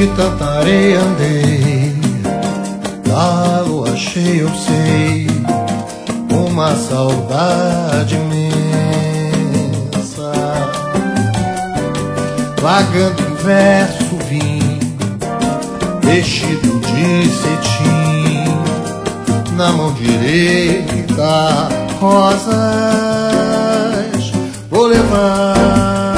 e tanta areia andei, da lua cheia eu sei, uma saudade imensa. Vagando em verso vim, vestido de cetim, na mão direita rosas vou levar.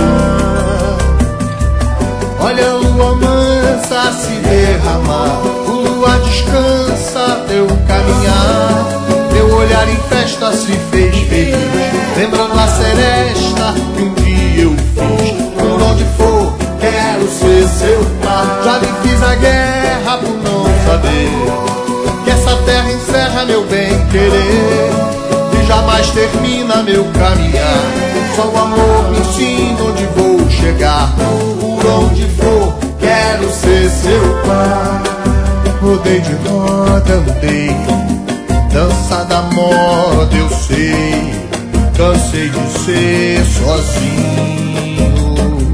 Olha a lua mansa se derramar, o luar descansa teu caminhar, teu olhar em festa se fez feliz, lembrando a seresta que um dia eu fiz. Por onde for quero ser seu par, já me fiz a guerra por não saber que essa terra encerra meu bem querer e jamais termina meu caminhar. Só o amor me ensina onde vou chegar, por onde for quero ser seu par. Rodei de roda, andei, dança da moda eu sei, cansei de ser sozinho.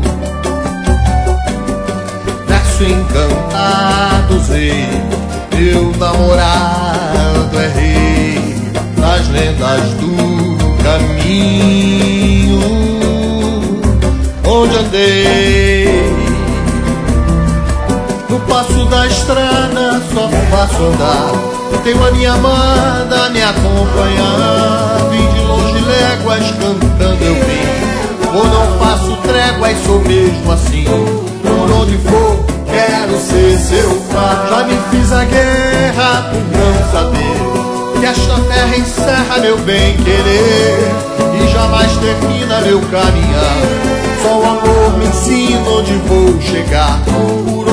Verso encantado usei, meu namorado é rei das lendas do caminho. Onde andei, no passo da estrada só faço andar, tenho a minha amada a me acompanhar. Vim de longe léguas cantando eu vim, ou não faço trégua e sou mesmo assim. Por onde for quero ser seu par, já me fiz a guerra por não saber que esta terra encerra meu bem querer e jamais termina meu caminhar. Só o amor me ensina onde vou chegar,